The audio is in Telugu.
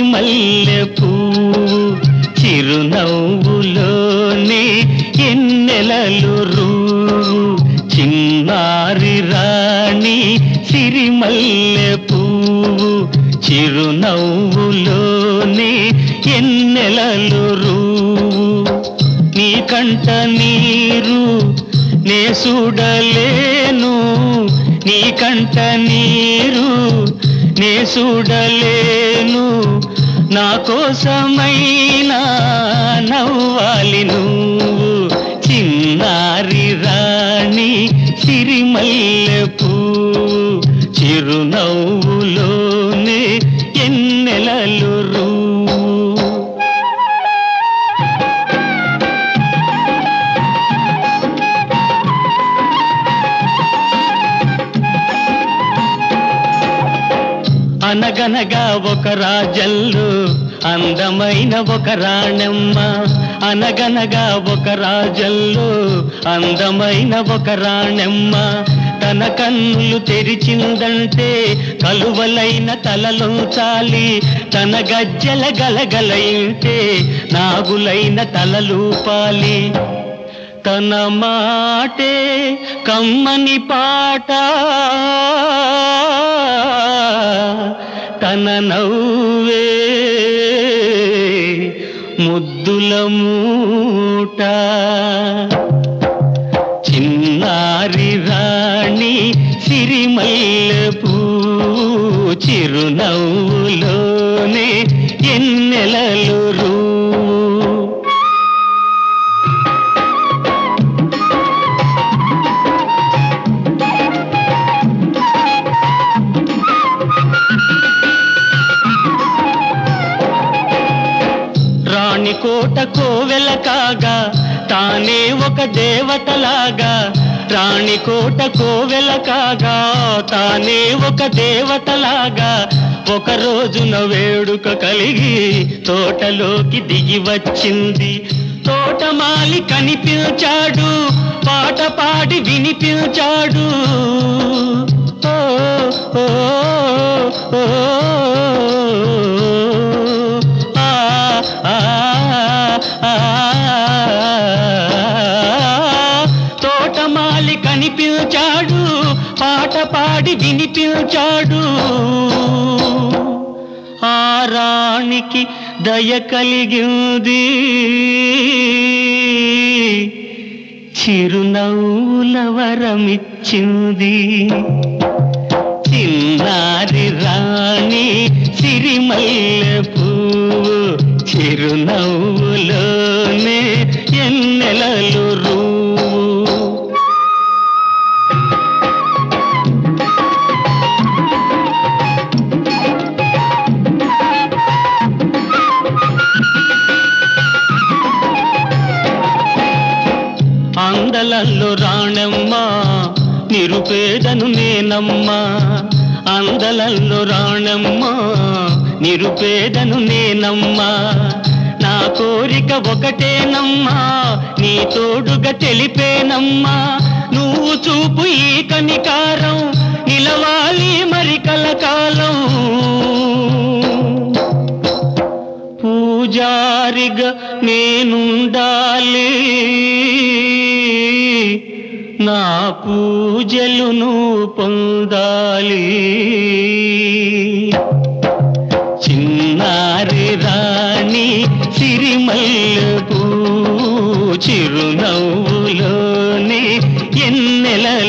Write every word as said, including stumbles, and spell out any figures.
సిరిమల్లె పువ్వు చిరునవ్వులోనే ఎన్నెలలు రూవు చిన్నారి రాణి సిరిమల్లె పువ్వు చిరునవ్వులోనే ఎన్నెలలు రూవు నీ కంట నీరు నే చూడలేను నీ కంట నీరు నే చూడలేను నా కోసమైనా నవ్వాలి నువ్వు చిన్నారి రాణి సిరిమల్లె పువ్వు చిరునవ్వులోనే ఎన్నెలలు రూవు అనగనగా ఒక రాజల్లు అందమైన ఒక రాణమ్మ అనగనగా ఒక రాజల్లు అందమైన ఒక రాణమ్మ తన కన్నులు తెరిచిందంటే కలువలైన తలలోచాలి తన గజ్జల గలగలయింటే నాగులైన తలలూపాలి తన మాటే కమ్మని పాట తన నవ్వే ముద్దుల మూట చిన్నారి రాణి సిరిమల్లె పువ్వు చిరునవ్వులోనే ఎన్నెలలు రూవు కోట కోవెల కాగా తానే ఒక దేవతలాగా రాణి కోట కోవెల కాగా తానే ఒక దేవతలాగా ఒక రోజున వేడుక కలిగి తోటలోకి దిగి వచ్చింది తోటమాలి కనిపించాడు పాట పాడి వినిపించాడు ఓ ఓ ఓ తోటమాలి కనిపించాడు పాట పాడి వినిపించాడు ఆ రాణికి దయ కలిగింది చిరునవ్వుల వరమిచ్చింది చిన్నారి రాణి సిరిమల్లె పువ్వు చిరునవ్వులోనే ఎన్నెలలు రూవు అందలల్లో రాణమ్మ నిరుపేదను నేనమ్మా అందలల్లో రాణమ్మ నిరుపేదను నేనమ్మా నా కోరిక ఒకటేనమ్మా నీ తోడుగా తెలిపేనమ్మా నువ్వు చూపు ఈ కనికారం నిలవాలి మరి కలకాలం పూజారిగా నేనుండాలి నా పూజలును పొందాలి చిన్నారి రాణి సిరిమల్లె పువ్వు చిరునవ్వులోనే ఎన్నెలలు